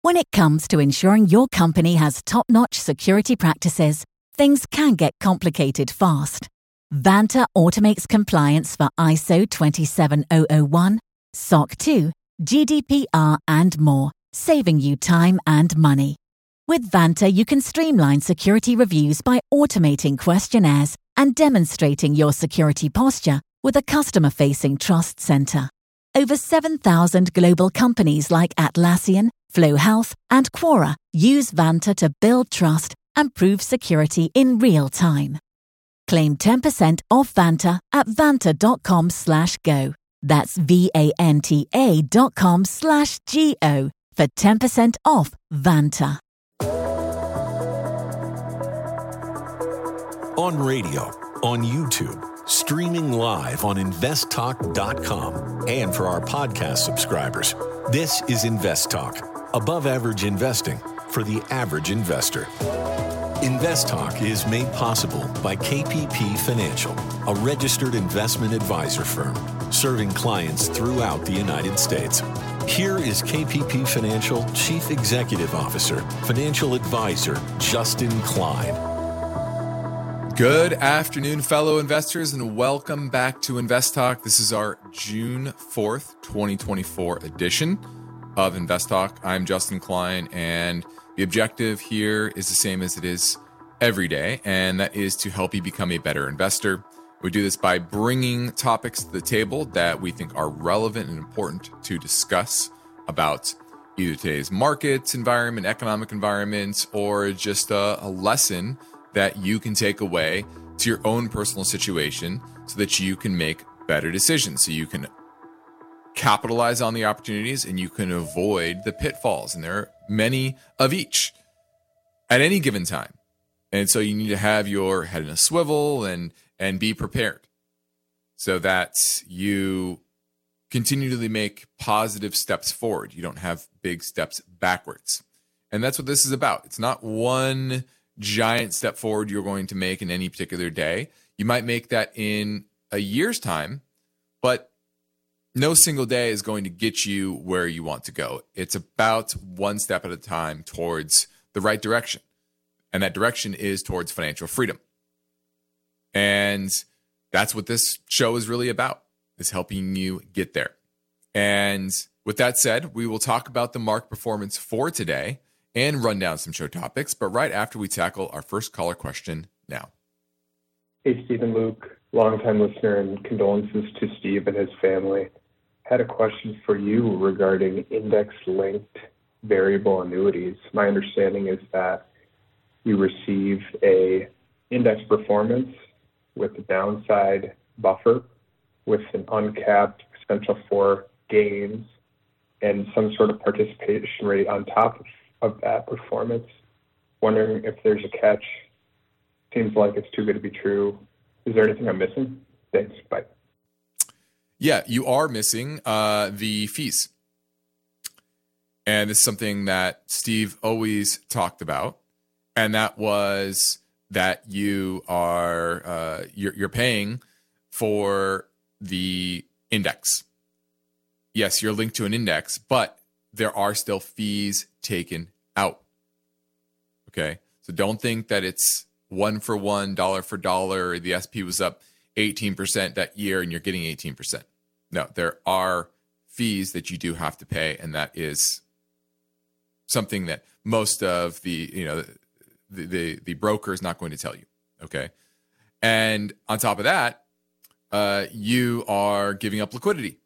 When it comes to ensuring your company has top-notch security practices, things can get complicated fast. Vanta automates compliance for ISO 27001, SOC 2, GDPR, and more, saving you time and money. With Vanta, you can streamline security reviews by automating questionnaires and demonstrating your security posture with a customer-facing Trust Center. Over 7,000 global companies like Atlassian, Flow Health, and Quora use Vanta to build trust and prove security in real time. Claim 10% off Vanta at vanta.com/go. That's VANTA.com/GO for 10% off Vanta. On radio, on YouTube, streaming live on investtalk.com, and for our podcast subscribers. This is Invest Talk, above average investing for the average investor. Invest Talk is made possible by KPP Financial, a registered investment advisor firm serving clients throughout the United States. Here is KPP Financial Chief Executive Officer, Financial Advisor, Justin Klein. Good afternoon, fellow investors, and welcome back to Invest Talk. This is our June 4th, 2024 edition of Invest Talk. I'm Justin Klein, and the objective here is the same as it is every day, and that is to help you become a better investor. We do this by bringing topics to the table that we think are relevant and important to discuss about either today's market environment, economic environment, or just a lesson that you can take away to your own personal situation so that you can make better decisions, so you can capitalize on the opportunities and you can avoid the pitfalls. And there are many of each at any given time. And so you need to have your head in a swivel and be prepared so that you continually make positive steps forward. You don't have big steps backwards. And that's what this is about. It's not one giant step forward you're going to make in any particular day. You might make that in a year's time, but no single day is going to get you where you want to go. It's about one step at a time towards the right direction. And that direction is towards financial freedom. And that's what this show is really about, is helping you get there. And with that said, we will talk about the market performance for today and run down some show topics, but right after we tackle our first caller question now. Hey, Stephen Luke, longtime listener, and condolences to Steve and his family. Had a question for you regarding index-linked variable annuities. My understanding is that you receive a index performance with a downside buffer with an uncapped potential for gains and some sort of participation rate on top of that performance. Wondering if there's a catch. Seems like it's too good to be true. Is there anything I'm missing? Thanks. Bye. Yeah, you are missing the fees. And it's something that Steve always talked about. And that was that you are you're paying for the index. Yes, you're linked to an index, but there are still fees taken out. Okay, so don't think that it's one for one, dollar for dollar. The SP was up 18% that year and you're getting 18%. No, there are fees that you do have to pay, and that is something that most of the broker is not going to tell you. Okay, and on top of that, you are giving up liquidity.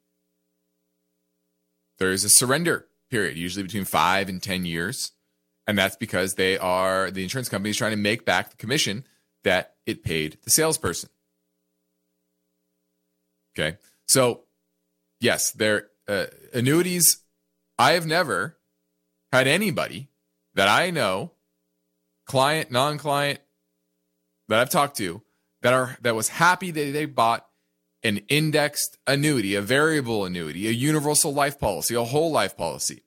There is a surrender period, usually between 5 and 10 years. And that's because the insurance company is trying to make back the commission that it paid the salesperson. Okay. So yes, annuities. I have never had anybody that I know, client, non-client, that I've talked to that was happy that they bought an indexed annuity, a variable annuity, a universal life policy, a whole life policy.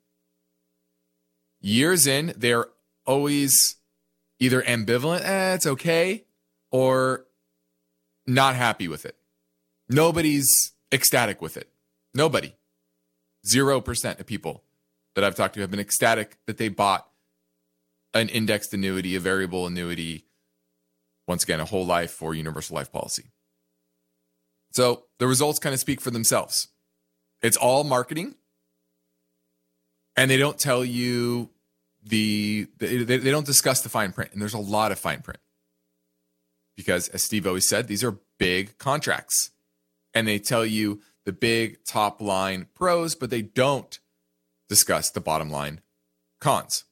Years in, they're always either ambivalent, it's okay, or not happy with it. Nobody's ecstatic with it. Nobody. 0% of people that I've talked to have been ecstatic that they bought an indexed annuity, a variable annuity, once again, a whole life or universal life policy. So the results kind of speak for themselves. It's all marketing, and they don't tell you they don't discuss the fine print, and there's a lot of fine print. Because as Steve always said, these are big contracts, and they tell you the big top line pros, but they don't discuss the bottom line cons.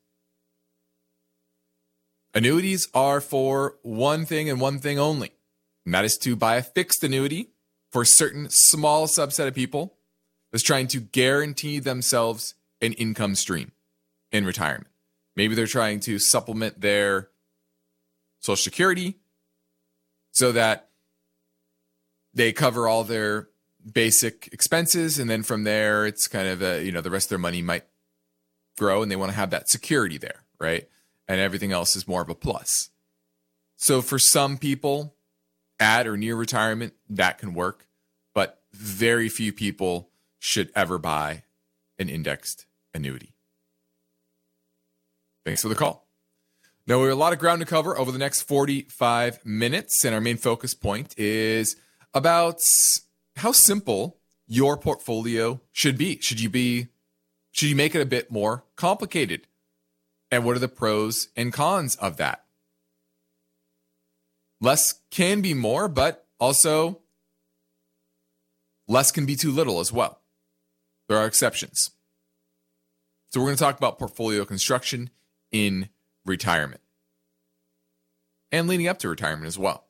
Annuities are for one thing and one thing only, and that is to buy a fixed annuity for a certain small subset of people that's trying to guarantee themselves an income stream in retirement. Maybe they're trying to supplement their Social Security so that they cover all their basic expenses, and then from there, it's kind of the rest of their money might grow, and they want to have that security there, right? And everything else is more of a plus. So for some people at or near retirement, that can work, but very few people should ever buy an indexed annuity. Thanks for the call. Now, we have a lot of ground to cover over the next 45 minutes, and our main focus point is about how simple your portfolio should be. Should you make it a bit more complicated? And what are the pros and cons of that? Less can be more, but also less can be too little as well. There are exceptions. So we're going to talk about portfolio construction in retirement and leading up to retirement as well.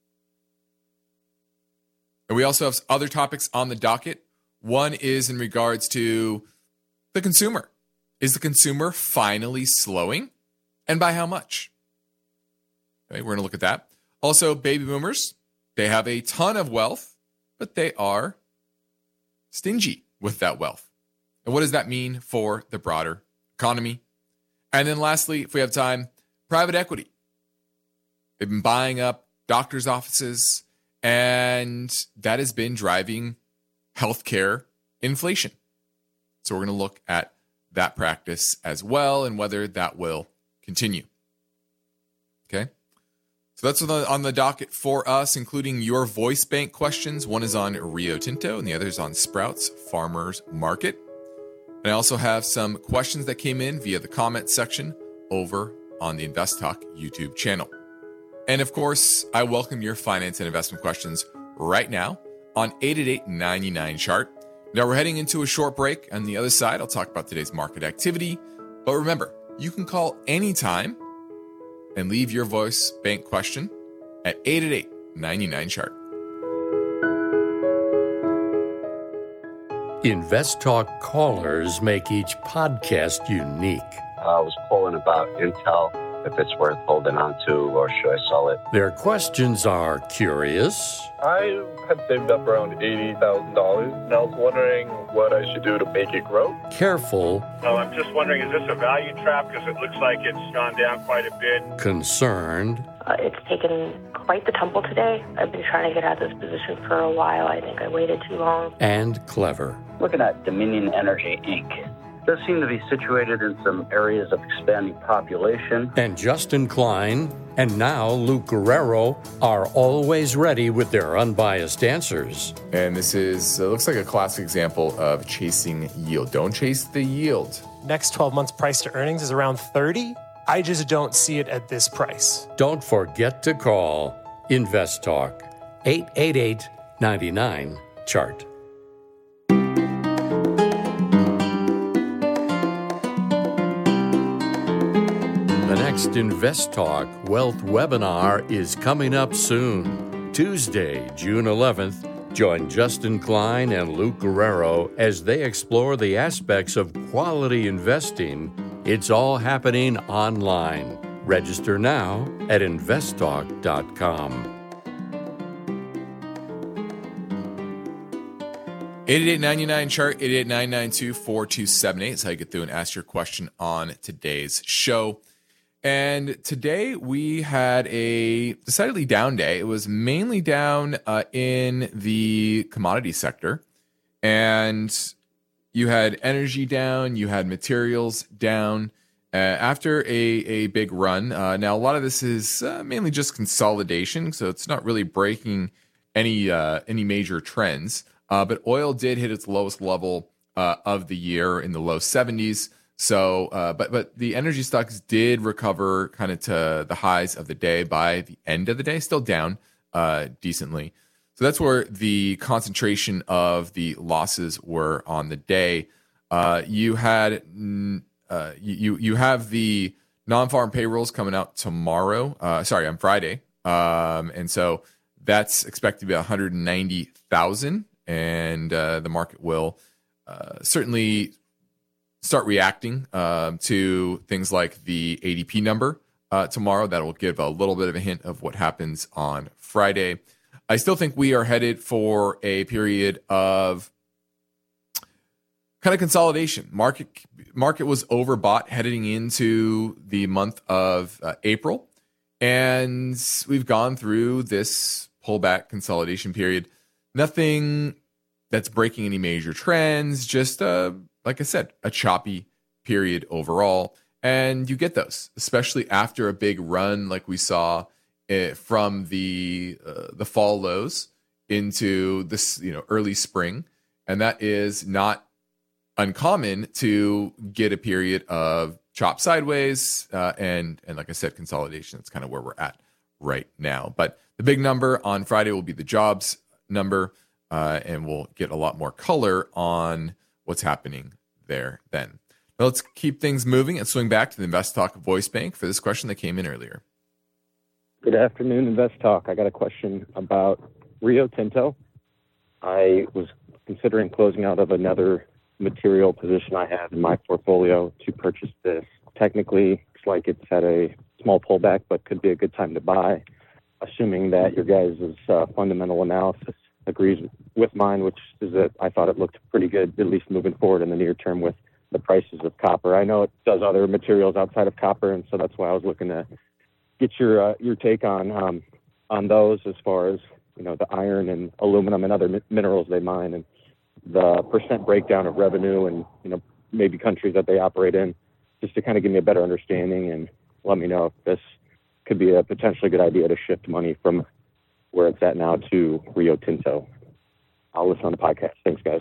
And we also have other topics on the docket. One is in regards to the consumer. Is the consumer finally slowing? And by how much? Okay, we're going to look at that. Also, baby boomers, they have a ton of wealth, but they are stingy with that wealth. And what does that mean for the broader economy? And then lastly, if we have time, private equity. They've been buying up doctors' offices, and that has been driving healthcare inflation. So we're going to look at that practice as well and whether that will continue. Okay. So that's on the docket for us, including your voice bank questions. One is on Rio Tinto and the other is on Sprouts Farmers Market. And I also have some questions that came in via the comment section over on the Invest Talk YouTube channel. And of course, I welcome your finance and investment questions right now on 888-99-CHART. Now we're heading into a short break. On the other side, I'll talk about today's market activity. But remember, you can call anytime and leave your voice bank question at 888-99-CHART. Invest Talk callers make each podcast unique. I was calling about Intel, if it's worth holding on to or should I sell it? Their questions are curious. I had saved up around $80,000, and I was wondering what I should do to make it grow. Careful. I'm just wondering, is this a value trap? Because it looks like it's gone down quite a bit. Concerned. It's taken quite the tumble today. I've been trying to get out of this position for a while. I think I waited too long. And clever. Looking at Dominion Energy, Inc. Does seem to be situated in some areas of expanding population. And Justin Klein and now Luke Guerrero are always ready with their unbiased answers. And this is, looks like a classic example of chasing yield. Don't chase the yield. Next 12 months price to earnings is around 30. I just don't see it at this price. Don't forget to call Invest Talk 888-99-CHART. The next Invest Talk Wealth webinar is coming up soon. Tuesday, June 11th, join Justin Klein and Luke Guerrero as they explore the aspects of quality investing. It's all happening online. Register now at investtalk.com. 888-99-CHART, 888-992-4278 is how you get through and ask your question on today's show. And today we had a decidedly down day. It was mainly down in the commodity sector. And, you had energy down, you had materials down after a big run. Now, a lot of this is mainly just consolidation, so it's not really breaking any major trends. But oil did hit its lowest level of the year in the low 70s. So, but the energy stocks did recover kind of to the highs of the day by the end of the day, still down decently. So that's where the concentration of the losses were on the day. You had you have the non-farm payrolls coming out tomorrow. On Friday, and so that's expected to be 190,000, and the market will certainly start reacting to things like the ADP number tomorrow. That will give a little bit of a hint of what happens on Friday. I still think we are headed for a period of kind of consolidation. Market was overbought heading into the month of April, and we've gone through this pullback consolidation period. Nothing that's breaking any major trends, just like I said, a choppy period overall. And you get those, especially after a big run like we saw from the fall lows into this early spring. And that is not uncommon to get a period of chop sideways and like I said, consolidation. That's kind of where we're at right now. But the big number on Friday will be the jobs number, and we'll get a lot more color on what's happening there then. Now let's keep things moving and swing back to the Invest Talk Voice Bank for this question that came in earlier. Good afternoon, Invest Talk. I got a question about Rio Tinto. I was considering closing out of another material position I have in my portfolio to purchase this. Technically, it's like it's had a small pullback, but could be a good time to buy, assuming that your guys' fundamental analysis agrees with mine, which is that I thought it looked pretty good, at least moving forward in the near term with the prices of copper. I know it does other materials outside of copper, and so that's why I was looking to get your take on those as far as the iron and aluminum and other minerals they mine, and the percent breakdown of revenue and maybe countries that they operate in, just to kind of give me a better understanding and let me know if this could be a potentially good idea to shift money from where it's at now to Rio Tinto. I'll listen on the podcast. Thanks, guys.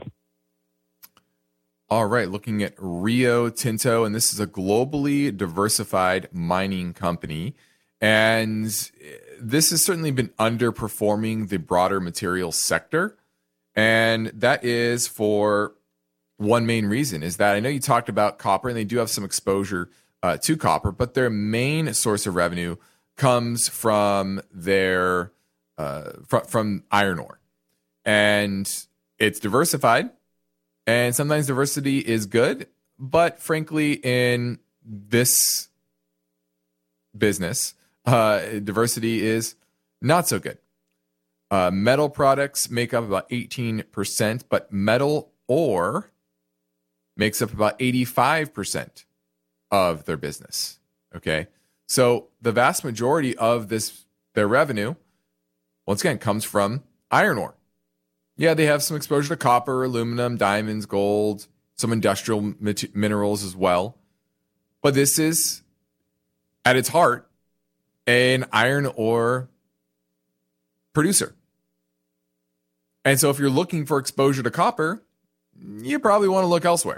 All right, looking at Rio Tinto, and this is a globally diversified mining company. And this has certainly been underperforming the broader materials sector. And that is for one main reason, is that I know you talked about copper, and they do have some exposure to copper, but their main source of revenue comes from their from iron ore. And it's diversified, and sometimes diversity is good, but frankly, in this business, diversity is not so good. Metal products make up about 18%, but metal ore makes up about 85% of their business. Okay. So the vast majority of their revenue, once again, comes from iron ore. Yeah, they have some exposure to copper, aluminum, diamonds, gold, some industrial minerals as well. But this is, at its heart, an iron ore producer. And so if you're looking for exposure to copper, you probably want to look elsewhere.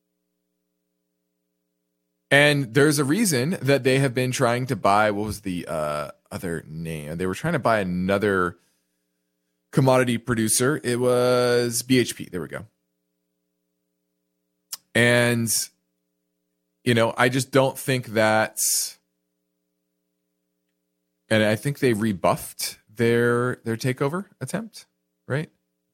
And there's a reason that they have been trying to buy, what was the other name? They were trying to buy another commodity producer. It was BHP. There we go. And, I just don't think that, and I think they rebuffed their takeover attempt, right?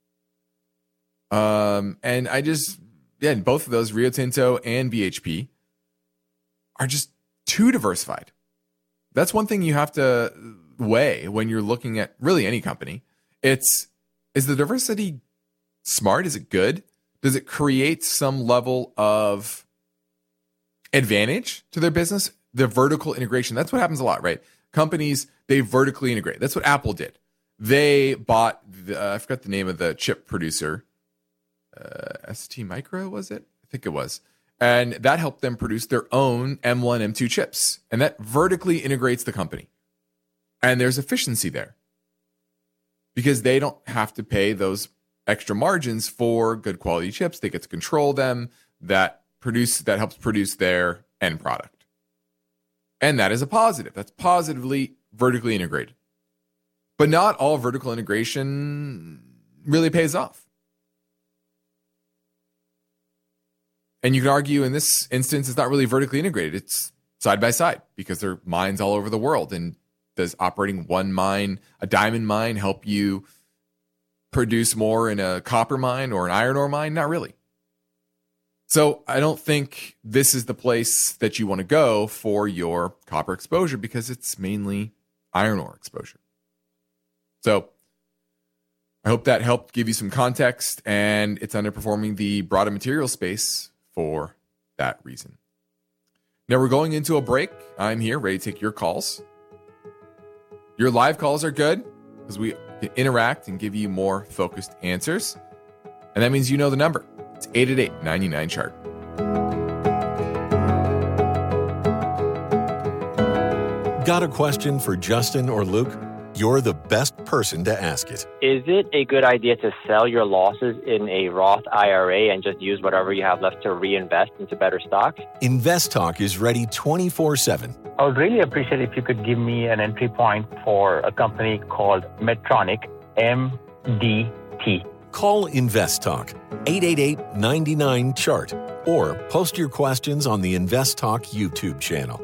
And both of those, Rio Tinto and BHP, are just too diversified. That's one thing you have to weigh when you're looking at really any company. Is the diversity smart? Is it good? Does it create some level of advantage to their business? The vertical integration. That's what happens a lot, right? Companies, they vertically integrate. That's what Apple did. They bought, I forgot the name of the chip producer. ST Micro, was it? I think it was. And that helped them produce their own M1, M2 chips. And that vertically integrates the company. And there's efficiency there because they don't have to pay those extra margins for good quality chips. They get to control them. That helps produce their end product. And that is a positive. That's positively vertically integrated. But not all vertical integration really pays off. And you can argue in this instance, it's not really vertically integrated. It's side by side because there are mines all over the world. And does operating one mine, a diamond mine, help you produce more in a copper mine or an iron ore mine? Not really. So I don't think this is the place that you want to go for your copper exposure because it's mainly iron ore exposure. So I hope that helped give you some context, and it's underperforming the broader material space for that reason. Now we're going into a break. I'm here ready to take your calls. Your live calls are good because we can interact and give you more focused answers. And that means you know the number. It's 888-99-CHART. Got a question for Justin or Luke? You're the best person to ask it. Is it a good idea to sell your losses in a Roth IRA and just use whatever you have left to reinvest into better stocks? Invest Talk is ready 24/7. I would really appreciate if you could give me an entry point for a company called Medtronic, MDT. Call Invest Talk, 888-99-CHART, or post your questions on the Invest Talk YouTube channel.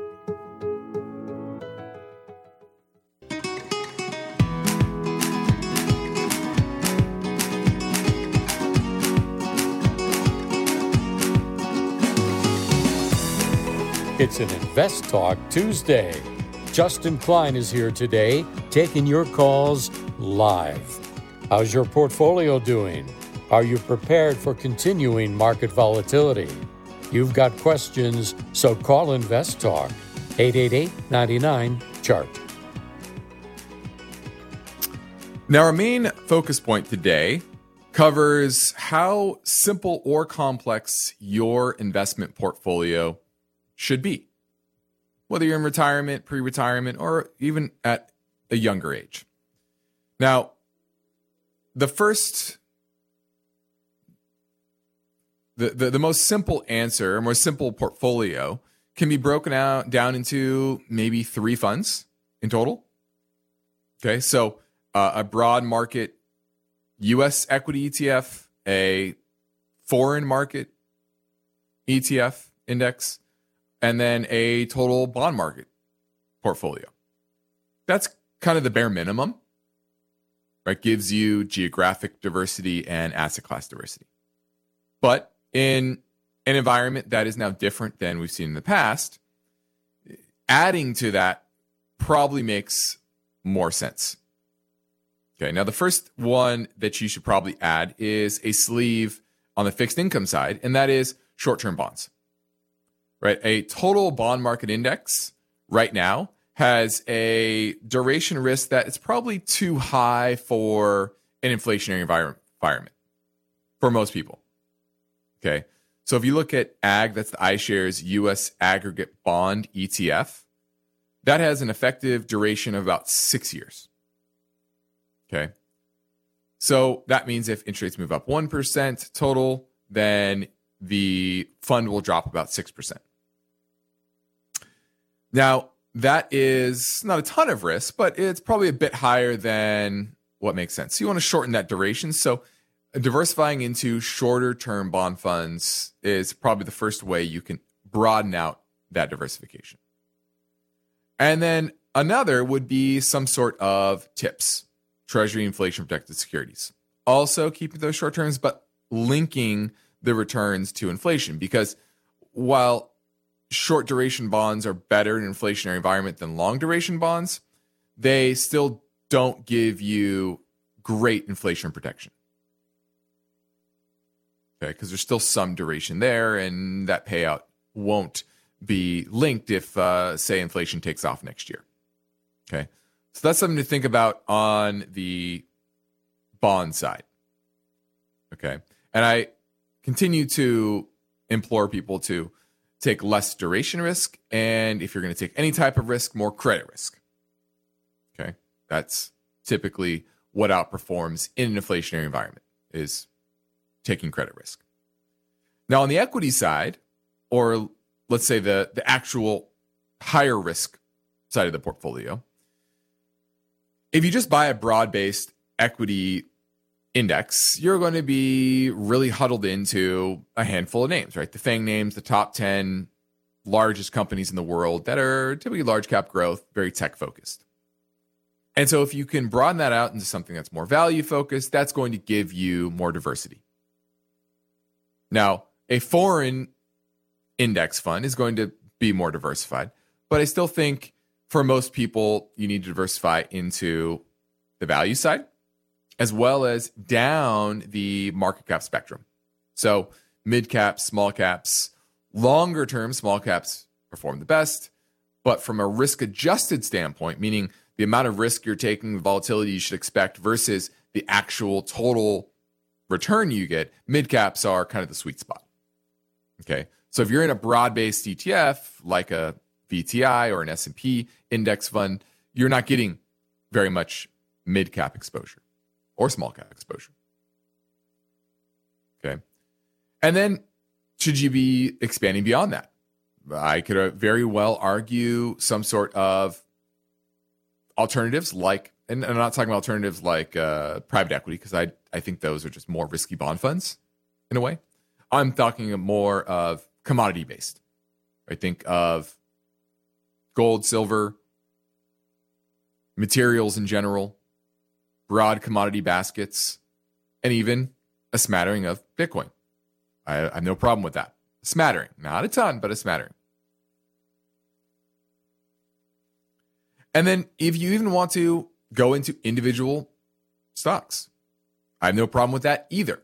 It's an Invest Talk Tuesday. Justin Klein is here today, taking your calls live. How's your portfolio doing? Are you prepared for continuing market volatility? You've got questions, so call Invest Talk, 888-99-CHART. Now, our main focus point today covers how simple or complex your investment portfolio should be, whether you're in retirement, pre-retirement, or even at a younger age. Now, the most simple answer, a more simple portfolio, can be broken down into maybe 3 funds in total. Okay, so a broad market U.S. equity ETF, a foreign market ETF index, and then a total bond market portfolio. That's kind of the bare minimum, right? Gives you geographic diversity and asset class diversity. But in an environment that is now different than we've seen in the past, adding to that probably makes more sense. Okay, now the first one that you should probably add is a sleeve on the fixed income side, and that is short-term bonds. Right, a total bond market index right now has a duration risk that is probably too high for an inflationary environment for most people. Okay, so if you look at AG, that's the iShares U.S. Aggregate Bond ETF, that has an effective duration of about 6 years. Okay, so that means if interest rates move up 1% total, then the fund will drop about 6%. Now, that is not a ton of risk, but it's probably a bit higher than what makes sense. So you want to shorten that duration. So diversifying into shorter term bond funds is probably the first way you can broaden out that diversification. And then another would be some sort of TIPS, Treasury Inflation Protected Securities. Also keeping those short terms, but linking the returns to inflation, because while short duration bonds are better in an inflationary environment than long duration bonds, they still don't give you great inflation protection. Okay, because there's still some duration there, and that payout won't be linked if, say, inflation takes off next year. Okay, so that's something to think about on the bond side. Okay, And I continue to implore people to take less duration risk, and if you're going to take any type of risk, more credit risk. Okay, that's typically what outperforms in an inflationary environment, is taking credit risk. Now, on the equity side, or let's say the actual higher risk side of the portfolio, if you just buy a broad-based equity index, you're going to be really huddled into a handful of names, right? The FANG names, the top 10 largest companies in the world that are typically large cap growth, very tech focused. And so if you can broaden that out into something that's more value focused, that's going to give you more diversity. Now, a foreign index fund is going to be more diversified, but I still think for most people, you need to diversify into the value side, as well as down the market cap spectrum. So mid caps, small caps, longer term, small caps perform the best. But from a risk adjusted standpoint, meaning the amount of risk you're taking, the volatility you should expect versus the actual total return you get, mid caps are kind of the sweet spot. Okay. So if you're in a broad-based ETF like a VTI or an S&P index fund, you're not getting very much mid cap exposure or small cap exposure. Okay. And then should you be expanding beyond that? I could very well argue some sort of alternatives like, and I'm not talking about alternatives like private equity, because I think those are just more risky bond funds in a way. I'm talking more of commodity based. I think of gold, silver, materials in general, broad commodity baskets, and even a smattering of Bitcoin. I have no problem with that. A smattering, not a ton, but a smattering. And then if you even want to go into individual stocks, I have no problem with that either.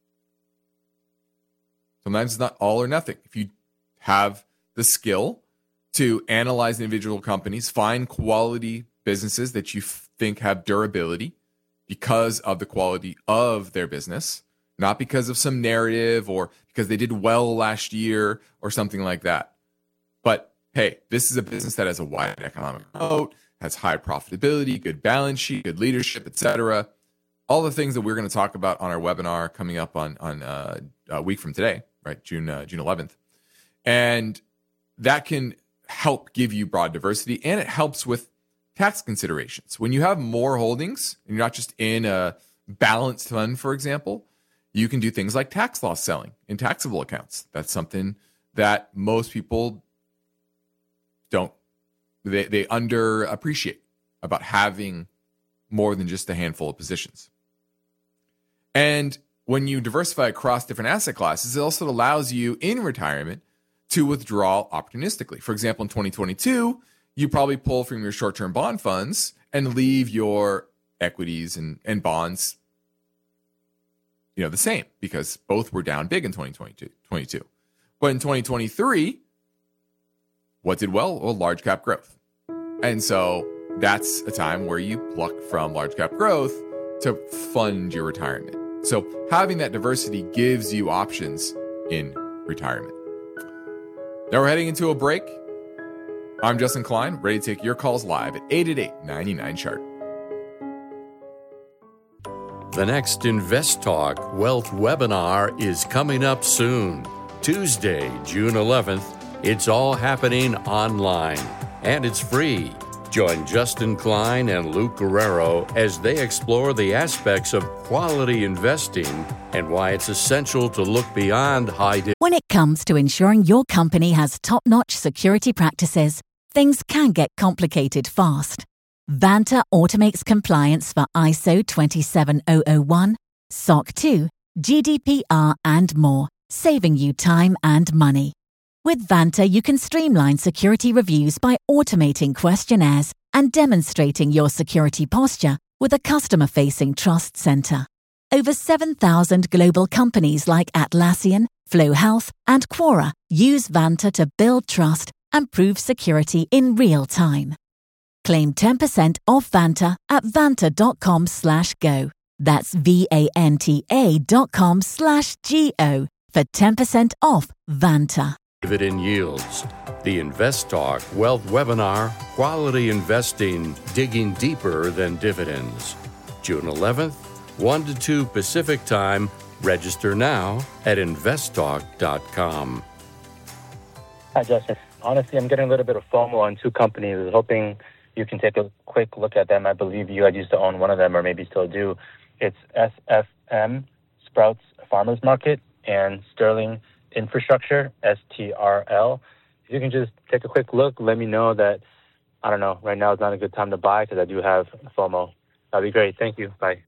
Sometimes it's not all or nothing. If you have the skill to analyze individual companies, find quality businesses that you think have durability because of the quality of their business, not because of some narrative or because they did well last year or something like that. But hey, this is a business that has a wide economic moat, has high profitability, good balance sheet, good leadership, etc. All the things that we're going to talk about on our webinar coming up on a week from today, right? June 11th. And that can help give you broad diversity, and it helps with tax considerations. When you have more holdings and you're not just in a balanced fund, for example, you can do things like tax loss selling in taxable accounts. That's something that most people don't, they underappreciate about having more than just a handful of positions. And when you diversify across different asset classes, it also allows you in retirement to withdraw opportunistically. For example, in 2022, you probably pull from your short-term bond funds and leave your equities and bonds, the same, because both were down big in 2022. But in 2023, what did well? Well, large cap growth. And so that's a time where you pluck from large cap growth to fund your retirement. So having that diversity gives you options in retirement. Now we're heading into a break. I'm Justin Klein, ready to take your calls live at 888-99-CHART. The next Invest Talk Wealth webinar is coming up soon. Tuesday, June 11th. It's all happening online, and it's free. Join Justin Klein and Luke Guerrero as they explore the aspects of quality investing and why it's essential to look beyond high. When it comes to ensuring your company has top-notch security practices, things can get complicated fast. Vanta automates compliance for ISO 27001, SOC 2, GDPR, and more, saving you time and money. With Vanta, you can streamline security reviews by automating questionnaires and demonstrating your security posture with a customer-facing trust center. Over 7,000 global companies like Atlassian, Flow Health, and Quora use Vanta to build trust and prove security in real time. Claim 10% off Vanta at vanta.com/go. That's VANTA.com/GO for 10% off Vanta. Dividend yields. The Invest Talk Wealth Webinar, Quality Investing, Digging Deeper Than Dividends. June 11th, 1 to 2 Pacific Time. Register now at investtalk.com. Hi, Justin. Honestly, I'm getting a little bit of FOMO on two companies. I was hoping you can take a quick look at them. I believe you had used to own one of them, or maybe still do. It's SFM, Sprouts Farmers Market, and Sterling Infrastructure, STRL. If you can just take a quick look, let me know that, I don't know, right now is not a good time to buy because I do have FOMO. That'd be great. Thank you. Bye.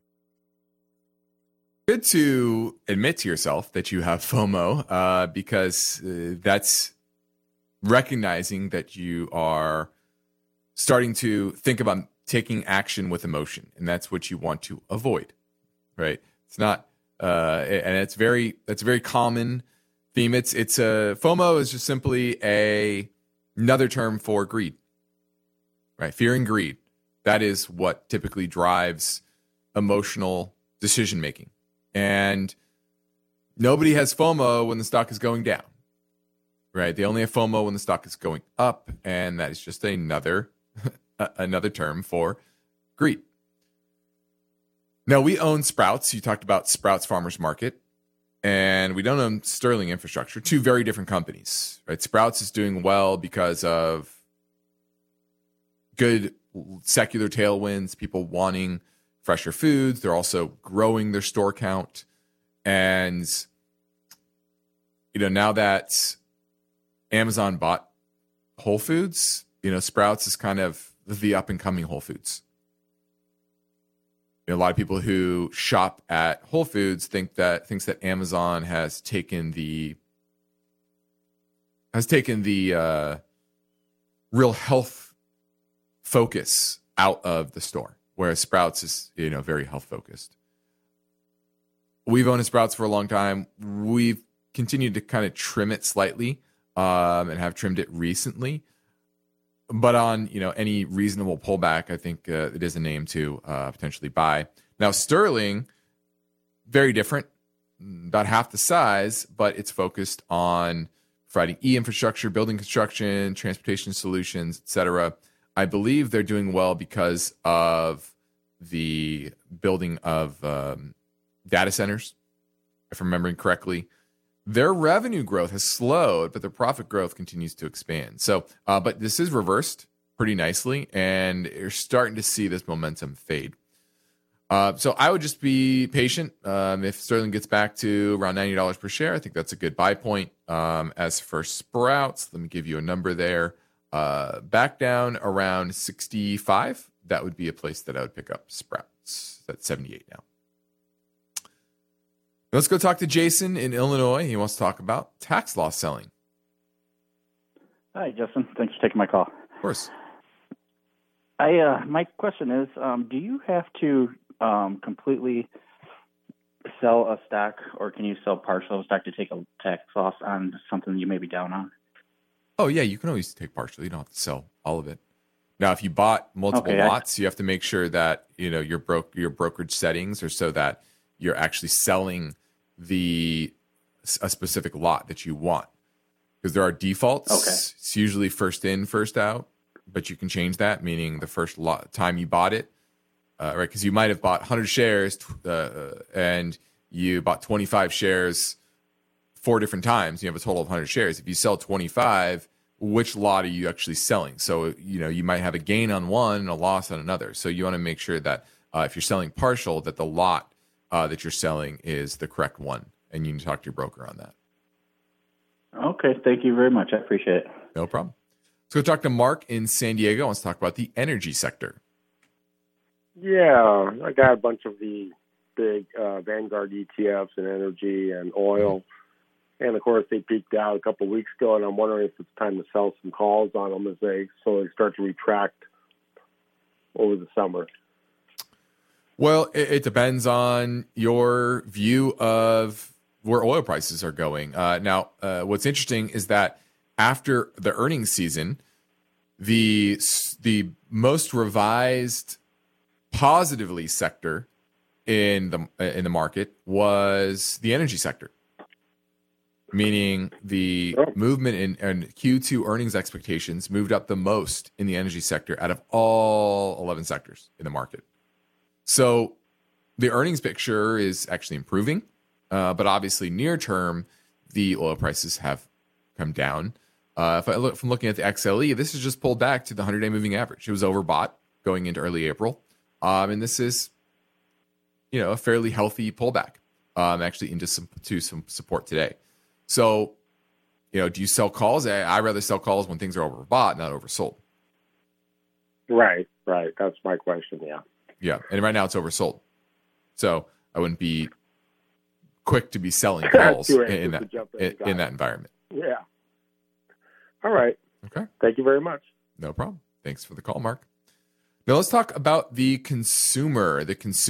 Good to admit to yourself that you have FOMO because that's recognizing that you are starting to think about taking action with emotion, and that's what you want to avoid, right? It's not, and that's a very common theme. It's FOMO is just simply another term for greed, right? Fear and greed. That is what typically drives emotional decision making. And nobody has FOMO when the stock is going down, right? They only have FOMO when the stock is going up, and that is just another term for greed. Now, we own Sprouts. You talked about Sprouts Farmers Market, and we don't own Sterling Infrastructure, two very different companies, right? Sprouts is doing well because of good secular tailwinds, people wanting fresher foods. They're also growing their store count. And, now that Amazon bought Whole Foods, Sprouts is kind of the up-and-coming Whole Foods. A lot of people who shop at Whole Foods thinks that Amazon has taken the real health focus out of the store, whereas Sprouts is very health focused. We've owned Sprouts for a long time. We've continued to kind of trim it slightly, and have trimmed it recently. But on any reasonable pullback, I think it is a name to potentially buy. Now, Sterling, very different, about half the size, but it's focused on providing e-infrastructure, building construction, transportation solutions, etc. I believe they're doing well because of the building of data centers, if I'm remembering correctly. Their revenue growth has slowed, but their profit growth continues to expand. So, but this is reversed pretty nicely, and you're starting to see this momentum fade. So I would just be patient. If Sterling gets back to around $90 per share, I think that's a good buy point. As for Sprouts, let me give you a number there. Back down around 65, that would be a place that I would pick up Sprouts. That's 78 now. Let's go talk to Jason in Illinois. He wants to talk about tax loss selling. Hi, Justin. Thanks for taking my call. Of course. My question is, do you have to completely sell a stock, or can you sell partial of a stock to take a tax loss on something you may be down on? Oh, yeah, you can always take partial. You don't have to sell all of it. Now, if you bought multiple lots, you have to make sure that your brokerage settings are so that you're actually selling a specific lot that you want, because there are defaults. Okay. It's usually first in, first out, but you can change that, meaning the first time you bought it, right? Because you might have bought 100 shares and you bought 25 shares 4 different times. You have a total of 100 shares. If you sell 25, which lot are you actually selling? So you might have a gain on one and a loss on another. So you want to make sure that if you're selling partial, that the lot that you're selling is the correct one, and you need to talk to your broker on that. Okay, thank you very much. I appreciate it. No problem. Let's go talk to Mark in San Diego. Let's talk about the energy sector. Yeah, I got a bunch of the big Vanguard ETFs and energy and oil. And, of course, they peaked out a couple of weeks ago, and I'm wondering if it's time to sell some calls on them as they slowly start to retract over the summer. Well, it depends on your view of where oil prices are going. Now, what's interesting is that after the earnings season, the most revised positively sector in the market was the energy sector, meaning the movement in Q2 earnings expectations moved up the most in the energy sector out of all 11 sectors in the market. So the earnings picture is actually improving, but obviously near term, the oil prices have come down. If I look from looking at the XLE, this is just pulled back to the 100-day moving average. It was overbought going into early April, and this is, a fairly healthy pullback, actually into some support today. So, do you sell calls? I rather sell calls when things are overbought, not oversold. Right. That's my question. Yeah. Yeah, and right now it's oversold, so I wouldn't be quick to be selling calls in that environment. Yeah. All right. Okay. Thank you very much. No problem. Thanks for the call, Mark. Now let's talk about the consumer.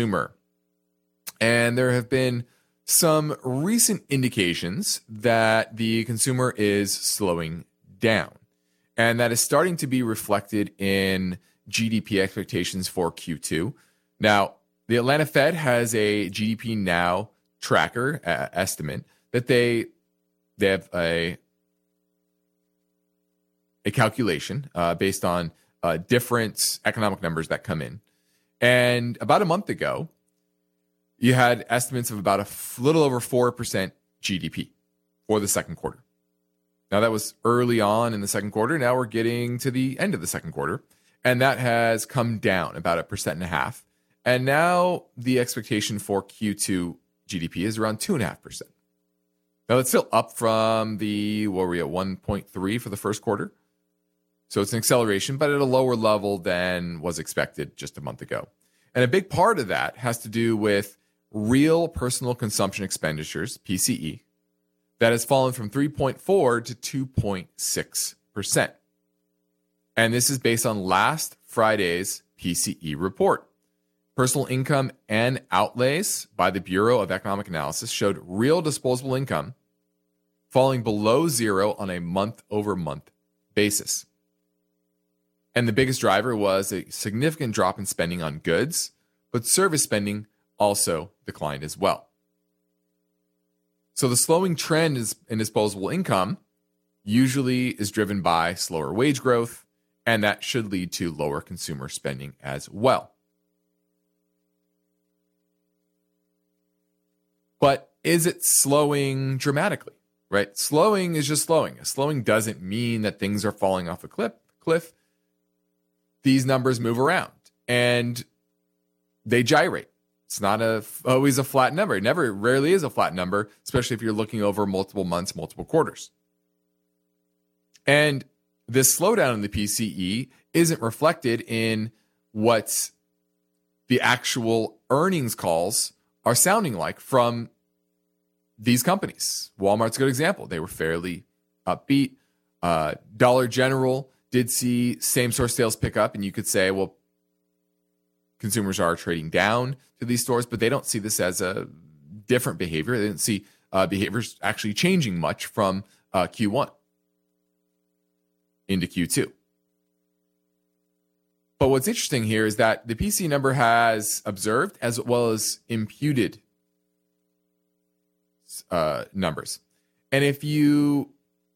And there have been some recent indications that the consumer is slowing down. And that is starting to be reflected in GDP expectations for Q2. Now, the Atlanta Fed has a GDP Now tracker estimate that they have a calculation based on different economic numbers that come in. And about a month ago, you had estimates of about a little over 4% GDP for the second quarter. Now, that was early on in the second quarter. Now we're getting to the end of the second quarter, and that has come down about 1.5%. And now the expectation for Q2 GDP is around 2.5%. Now, it's still up from what were we at, 1.3 for the first quarter? So it's an acceleration, but at a lower level than was expected just a month ago. And a big part of that has to do with real personal consumption expenditures, PCE, that has fallen from 3.4 to 2.6%. And this is based on last Friday's PCE report. Personal income and outlays by the Bureau of Economic Analysis showed real disposable income falling below zero on a month-over-month basis. And the biggest driver was a significant drop in spending on goods, but service spending also declined as well. So the slowing trend in disposable income usually is driven by slower wage growth, and that should lead to lower consumer spending as well. But is it slowing dramatically, right? Slowing is just slowing. Slowing doesn't mean that things are falling off a cliff. These numbers move around and they gyrate. It's not always a flat number. It rarely is a flat number, especially if you're looking over multiple months, multiple quarters. And this slowdown in the PCE isn't reflected in what the actual earnings calls are sounding like from these companies. Walmart's a good example. They were fairly upbeat. Dollar General did see same-store sales pick up, and you could say, well, consumers are trading down to these stores, but they don't see this as a different behavior. They didn't see behaviors actually changing much from Q1 into Q2. But what's interesting here is that the PCE number has observed as well as imputed numbers. And if you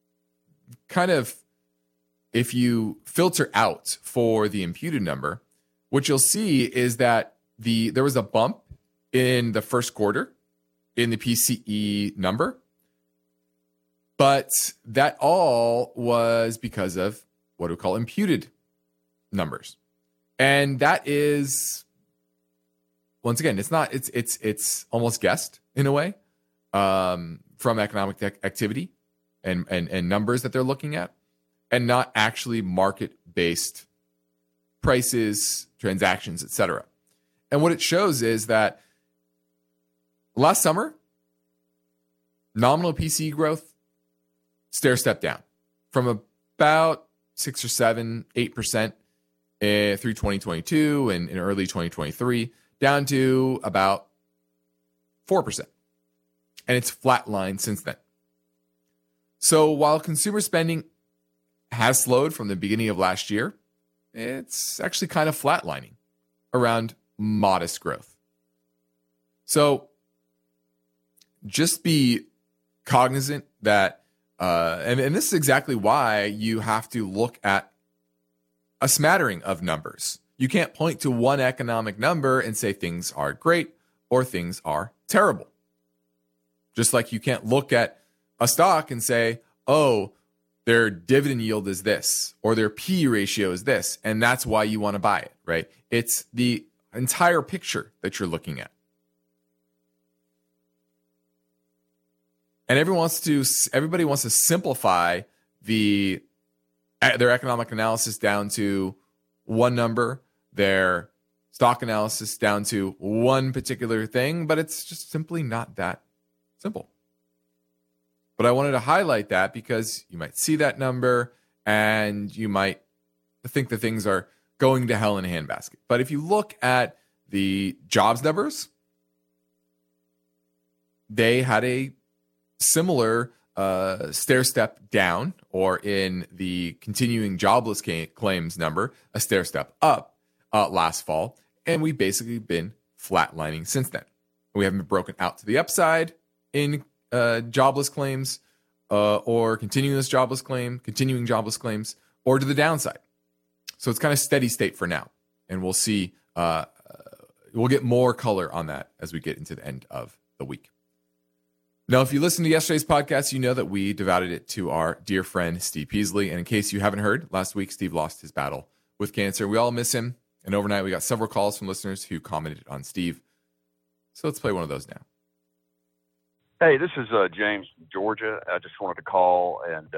filter out for the imputed number, what you'll see is that there was a bump in the first quarter in the PCE number, but that all was because of what we call imputed numbers. And that is, once again, it's almost guessed in a way from economic activity and numbers that they're looking at, and not actually market-based prices, transactions, etc. And what it shows is that last summer, nominal PCE growth stair-stepped down from about 6 or 7, 8% through 2022 and in early 2023, down to about 4%. And it's flatlined since then. So while consumer spending has slowed from the beginning of last year, it's actually kind of flatlining around modest growth. So just be cognizant that, and this is exactly why you have to look at a smattering of numbers. You can't point to one economic number and say things are great or things are terrible. Just like you can't look at a stock and say, oh, their dividend yield is this, or their P ratio is this, and that's why you want to buy it, right? It's the entire picture that you're looking at. And everybody wants to simplify their economic analysis down to one number, their stock analysis down to one particular thing, but it's just simply not that simple. But I wanted to highlight that because you might see that number and you might think that things are going to hell in a handbasket. But if you look at the jobs numbers, they had a similar stair step down, or in the continuing jobless claims number, a stair step up last fall. And we've basically been flatlining since then. We haven't been broken out to the upside in jobless claims or continuing jobless claims, or to the downside. So it's kind of steady state for now. And we'll see, we'll get more color on that as we get into the end of the week. Now, if you listened to yesterday's podcast, you know that we devoted it to our dear friend, Steve Peasley. And in case you haven't heard, last week, Steve lost his battle with cancer. We all miss him. And overnight, we got several calls from listeners who commented on Steve. So let's play one of those now. Hey, this is James from Georgia. I just wanted to call, and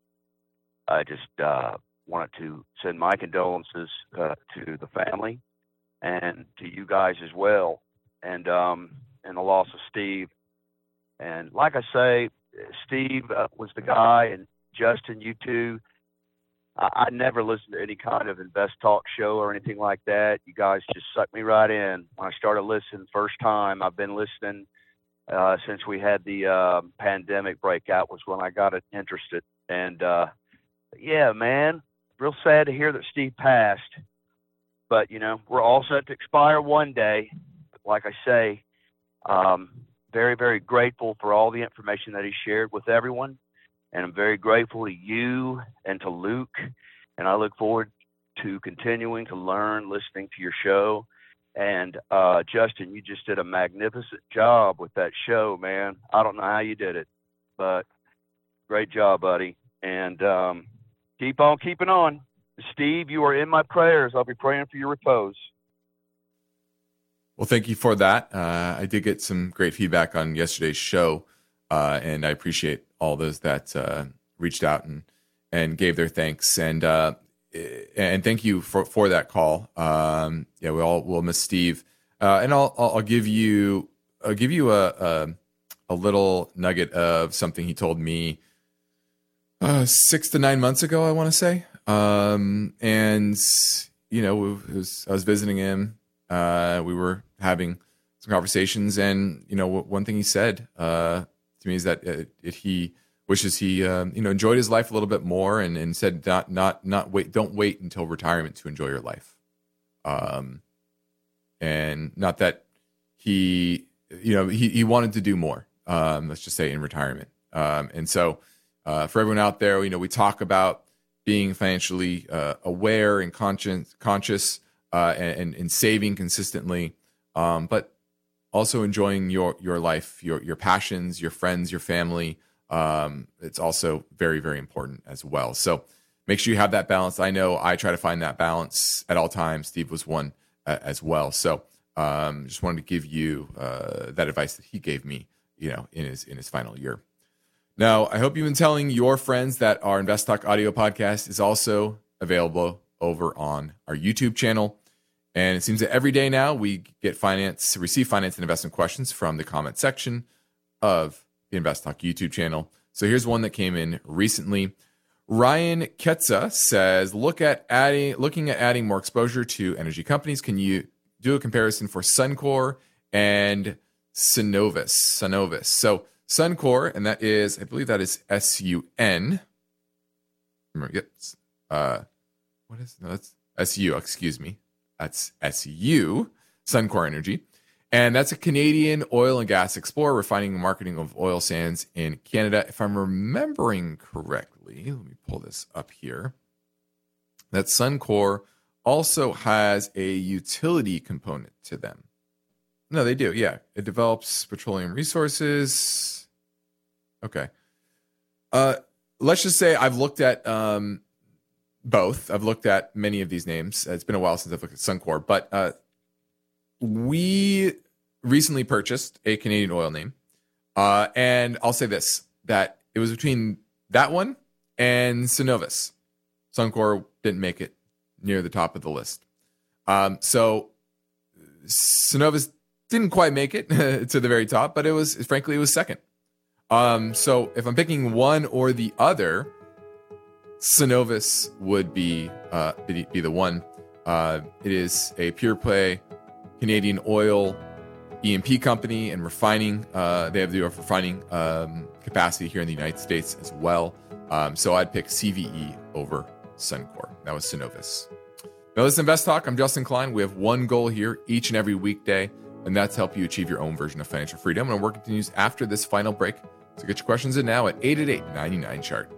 I just wanted to send my condolences to the family and to you guys as well, and the loss of Steve. And like I say, Steve was the guy, and Justin, you too. I never listened to any kind of Invest Talk show or anything like that. You guys just sucked me right in. When I started listening first time, I've been listening since we had the pandemic breakout was when I got interested. And yeah, man, real sad to hear that Steve passed. But, you know, we're all set to expire one day. Like I say, very, very grateful for all the information that he shared with everyone. And I'm very grateful to you and to Luke. And I look forward to continuing to learn, listening to your show. And Justin, you just did a magnificent job with that show, man. I don't know how you did it, but great job, buddy. And keep on keeping on. Steve, you are in my prayers. I'll be praying for your repose. Well, thank you for that. I did get some great feedback on yesterday's show, and I appreciate all those that reached out and gave their thanks. And thank you for that call. Yeah, we'll miss Steve. And I'll give you a little nugget of something he told me 6 to 9 months ago, I want to say. And you know, I was visiting him. We were having some conversations, and you know, one thing he said to me is that he wishes he enjoyed his life a little bit more, and said don't wait until retirement to enjoy your life. And not that he wanted to do more. Let's just say in retirement. And so for everyone out there, you know, we talk about being financially aware and conscious and saving consistently, but also enjoying your life, your passions, your friends, your family. It's also very, very important as well. So make sure you have that balance. I know I try to find that balance at all times. Steve was one as well. So just wanted to give you that advice that he gave me, you know, in his final year. Now, I hope you've been telling your friends that our Invest Talk audio podcast is also available over on our YouTube channel. And it seems that every day now we receive finance and investment questions from the comment section of the Invest Talk YouTube channel. So here's one that came in recently. Ryan Ketza says, looking at adding more exposure to energy companies. Can you do a comparison for Suncor and Cenovus? So Suncor, and that is, I believe that is SUN. That's SU, excuse me. That's SU, Suncor Energy. And that's a Canadian oil and gas explorer, refining and marketing of oil sands in Canada. If I'm remembering correctly, let me pull this up here. That Suncor also has a utility component to them. No, they do. Yeah. It develops petroleum resources. Okay. Let's just say I've looked at both. I've looked at many of these names. It's been a while since I've looked at Suncor, but we recently purchased a Canadian oil name. And I'll say this, that it was between that one and Cenovus. Suncor didn't make it near the top of the list. So Cenovus didn't quite make it to the very top, but it was second. So if I'm picking one or the other, Cenovus would be the one. It is a pure play Canadian oil E&P company and refining. They have the refining capacity here in the United States as well. So I'd pick CVE over Suncor. That was Cenovus. Now, this is Invest Talk. I'm Justin Klein. We have one goal here each and every weekday, and that's to help you achieve your own version of financial freedom. And our work continues after this final break. So get your questions in now at 888-99-CHART.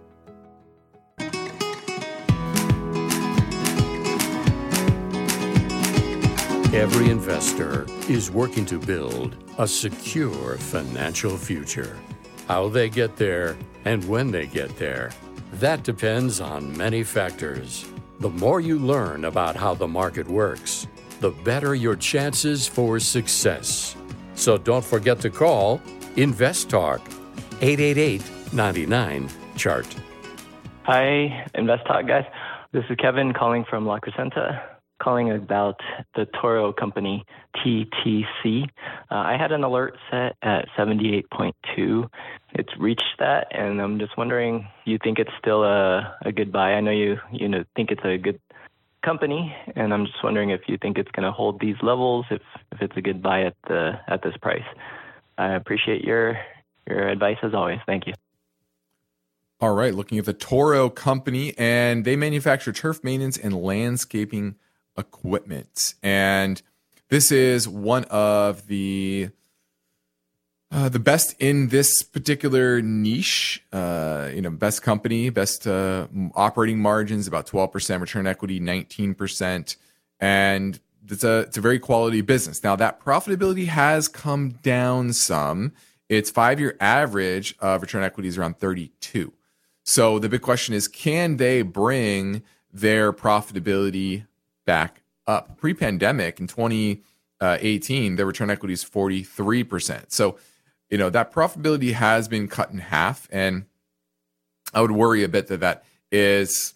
Every investor is working to build a secure financial future. How they get there and when they get there, that depends on many factors. The more you learn about how the market works, the better your chances for success. So don't forget to call Invest Talk, 888-99-CHART. Hi, Invest Talk guys. This is Kevin calling from La Crescenta, calling about the Toro Company, TTC. I had an alert set at 78.2. It's reached that, and I'm just wondering, you think it's still a good buy? I know you think it's a good company, and I'm just wondering if you think it's going to hold these levels, if it's a good buy at this price. I appreciate your advice as always. Thank you. All right, looking at the Toro Company, and they manufacture turf maintenance and landscaping equipment, and this is one of the best in this particular niche. Best company, best operating margins, about 12%, return on equity 19%, and it's a very quality business. Now that profitability has come down some. Its 5-year average of return on equity is around 32. So the big question is, can they bring their profitability back up? Pre-pandemic in 2018, their return on equity is 43%. So, that profitability has been cut in half, and I would worry a bit that it's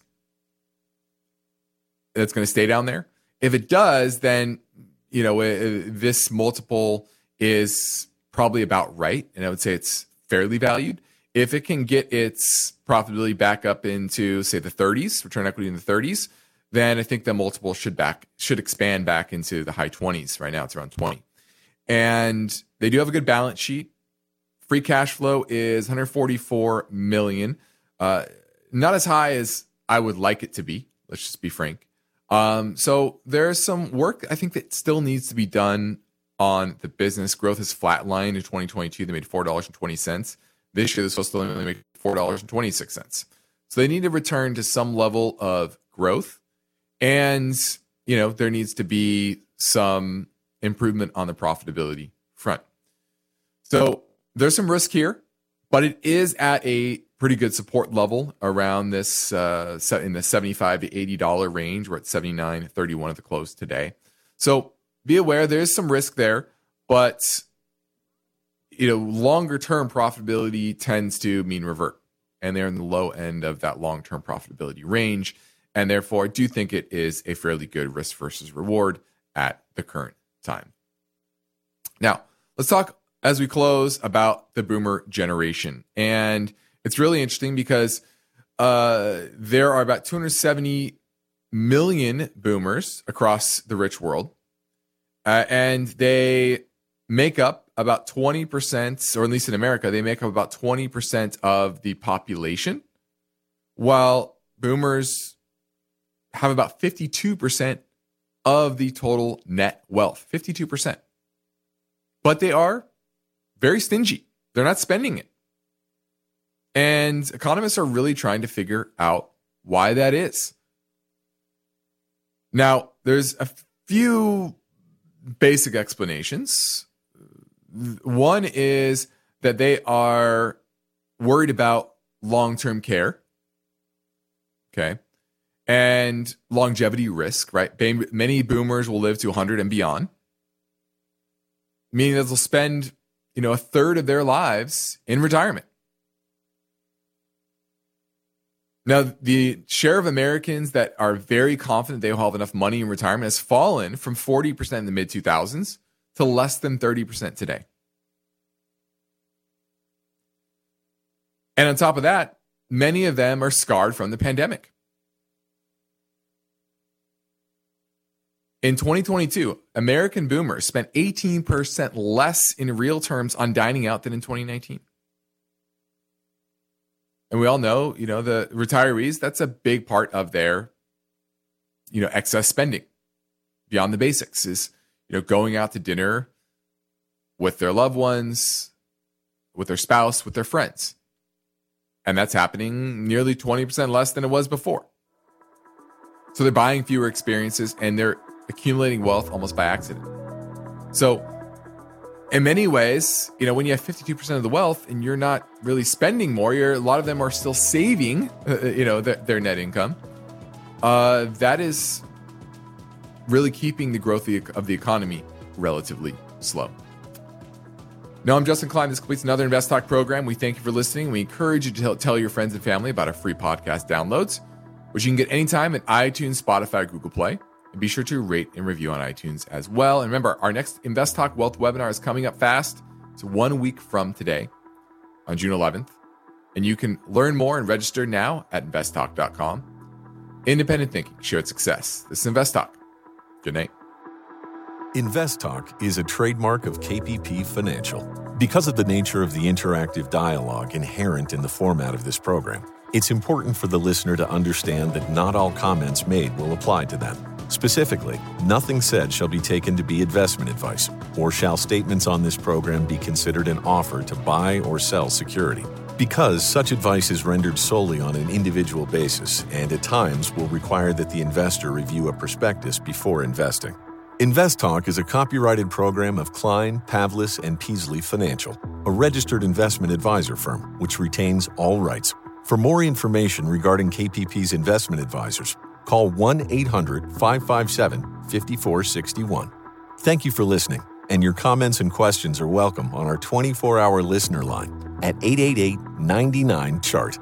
going to stay down there. If it does, then, this multiple is probably about right, and I would say it's fairly valued. If it can get its profitability back up into, say, the 30s, return on equity in the 30s, then I think the multiple should expand back into the high 20s. Right now, it's around 20. And they do have a good balance sheet. Free cash flow is $144 million. Not as high as I would like it to be. Let's just be frank. So there's some work I think that still needs to be done on the business. Growth is flatlined in 2022. They made $4.20. This year, they're supposed to only make $4.26. So they need to return to some level of growth. And, there needs to be some improvement on the profitability front. So there's some risk here, but it is at a pretty good support level around this in the $75 to $80 range. We're at $79.31 at the close today. So be aware there's some risk there, but longer term profitability tends to mean revert, and they're in the low end of that long-term profitability range. And therefore, I do think it is a fairly good risk versus reward at the current time. Now, let's talk as we close about the boomer generation. And it's really interesting because there are about 270 million boomers across the rich world. And they make up about 20%, or at least in America, they make up about 20% of the population, while boomers have about 52% of the total net wealth. 52%. but they are very stingy. They're not spending it. And economists are really trying to figure out why that is. Now, there's a few basic explanations. One is that they are worried about long-term care, okay, and longevity risk, right? Many boomers will live to 100 and beyond, meaning that they'll spend, a third of their lives in retirement. Now, the share of Americans that are very confident they will have enough money in retirement has fallen from 40% in the mid-2000s to less than 30% today. And on top of that, many of them are scarred from the pandemic. In 2022, American boomers spent 18% less in real terms on dining out than in 2019. And we all know, the retirees, that's a big part of their, excess spending beyond the basics is, going out to dinner with their loved ones, with their spouse, with their friends. And that's happening nearly 20% less than it was before. So they're buying fewer experiences and they're accumulating wealth almost by accident. So in many ways, when you have 52% of the wealth and you're not really spending more, a lot of them are still saving, their net income. That is really keeping the growth of the economy relatively slow. Now, I'm Justin Klein. This completes another Invest Talk program. We thank you for listening. We encourage you to tell your friends and family about our free podcast downloads, which you can get anytime at iTunes, Spotify, Google Play. And be sure to rate and review on iTunes as well. And remember, our next Invest Talk Wealth webinar is coming up fast. It's 1 week from today on June 11th. And you can learn more and register now at investtalk.com. Independent thinking, shared success. This is Invest Talk. Good night. Invest Talk is a trademark of KPP Financial. Because of the nature of the interactive dialogue inherent in the format of this program, it's important for the listener to understand that not all comments made will apply to them. Specifically, nothing said shall be taken to be investment advice, or shall statements on this program be considered an offer to buy or sell security. Because such advice is rendered solely on an individual basis and at times will require that the investor review a prospectus before investing. Invest Talk is a copyrighted program of Klein, Pavlis, and Peasley Financial, a registered investment advisor firm which retains all rights. For more information regarding KPP's investment advisors, call 1-800-557-5461. Thank you for listening, and your comments and questions are welcome on our 24-hour listener line at 888-99-CHART.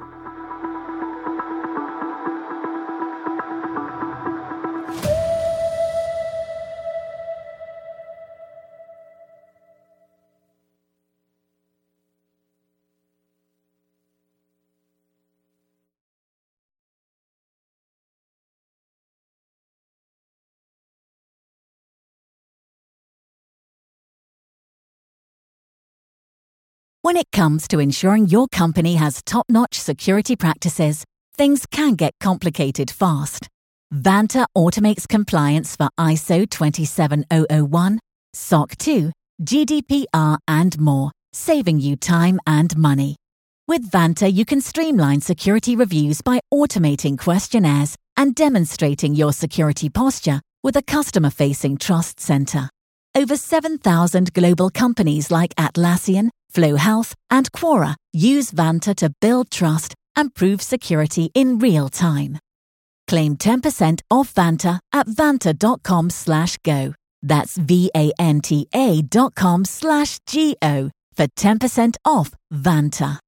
When it comes to ensuring your company has top-notch security practices, things can get complicated fast. Vanta automates compliance for ISO 27001, SOC 2, GDPR, and more, saving you time and money. With Vanta, you can streamline security reviews by automating questionnaires and demonstrating your security posture with a customer-facing Trust Center. Over 7,000 global companies like Atlassian, Flow Health, and Quora use Vanta to build trust and prove security in real time. Claim 10% off Vanta at vanta.com/go. That's VANTA.com/GO for 10% off Vanta.